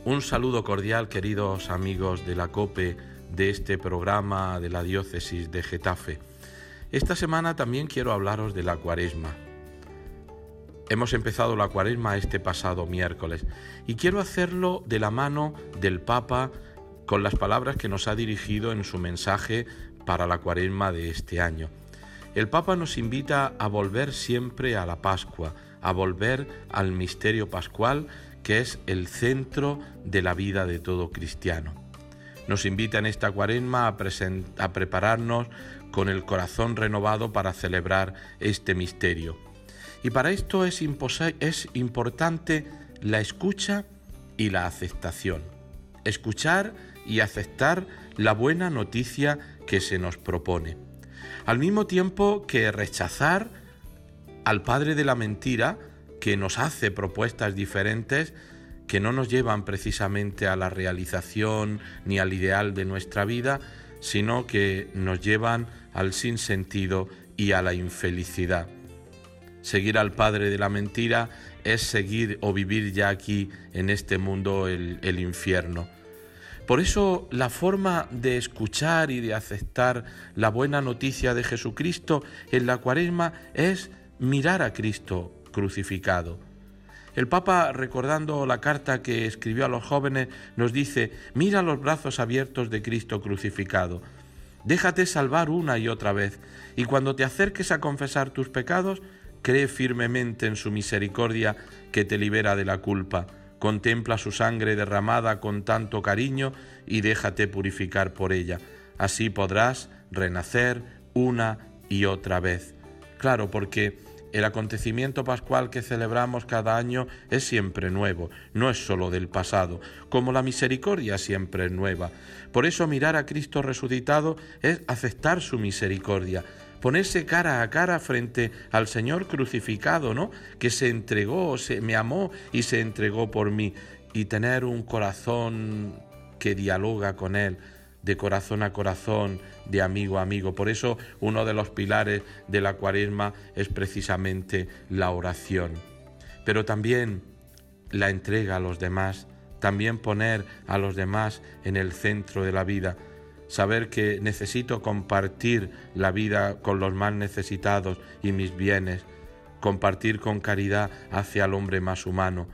Un saludo cordial, queridos amigos de la COPE, de este programa de la diócesis de Getafe. Esta semana también quiero hablaros de la Cuaresma. Hemos empezado la Cuaresma este pasado miércoles y quiero hacerlo de la mano del Papa con las palabras que nos ha dirigido en su mensaje para la Cuaresma de este año. El Papa nos invita a volver siempre a la Pascua, a volver al misterio pascual, que es el centro de la vida de todo cristiano. Nos invita en esta Cuaresma a prepararnos con el corazón renovado para celebrar este misterio. Y para esto es importante la escucha y la aceptación. Escuchar y aceptar la buena noticia que se nos propone. Al mismo tiempo que rechazar al padre de la mentira, que nos hace propuestas diferentes que no nos llevan precisamente a la realización ni al ideal de nuestra vida, sino que nos llevan al sinsentido y a la infelicidad. Seguir al padre de la mentira es seguir o vivir ya aquí en este mundo el infierno. Por eso la forma de escuchar y de aceptar la buena noticia de Jesucristo en la Cuaresma es mirar a Cristo crucificado. El Papa, recordando la carta que escribió a los jóvenes, nos dice: mira los brazos abiertos de Cristo crucificado. Déjate salvar una y otra vez, y cuando te acerques a confesar tus pecados, cree firmemente en su misericordia que te libera de la culpa. Contempla su sangre derramada con tanto cariño y déjate purificar por ella. Así podrás renacer una y otra vez. Claro, porque el acontecimiento pascual que celebramos cada año es siempre nuevo, no es solo del pasado, como la misericordia siempre es nueva. Por eso mirar a Cristo resucitado es aceptar su misericordia, ponerse cara a cara frente al Señor crucificado, ¿no? Que se entregó, me amó y se entregó por mí, y tener un corazón que dialoga con Él, de corazón a corazón, de amigo a amigo. Por eso uno de los pilares de la Cuaresma es precisamente la oración. Pero también la entrega a los demás, también poner a los demás en el centro de la vida. Saber que necesito compartir la vida con los más necesitados y mis bienes, compartir con caridad hacia el hombre más humano.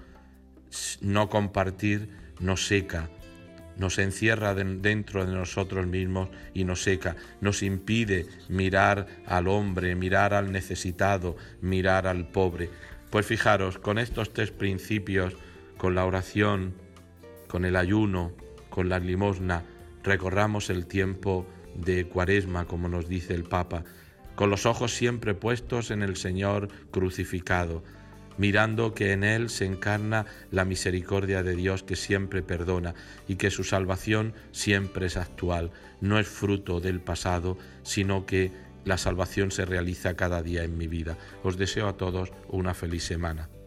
No compartir nos seca, nos encierra dentro de nosotros mismos y nos seca, nos impide mirar al hombre, mirar al necesitado, mirar al pobre. Pues fijaros, con estos tres principios, con la oración, con el ayuno, con la limosna, recorramos el tiempo de Cuaresma, como nos dice el Papa, con los ojos siempre puestos en el Señor crucificado, mirando que en Él se encarna la misericordia de Dios que siempre perdona y que su salvación siempre es actual, no es fruto del pasado, sino que la salvación se realiza cada día en mi vida. Os deseo a todos una feliz semana.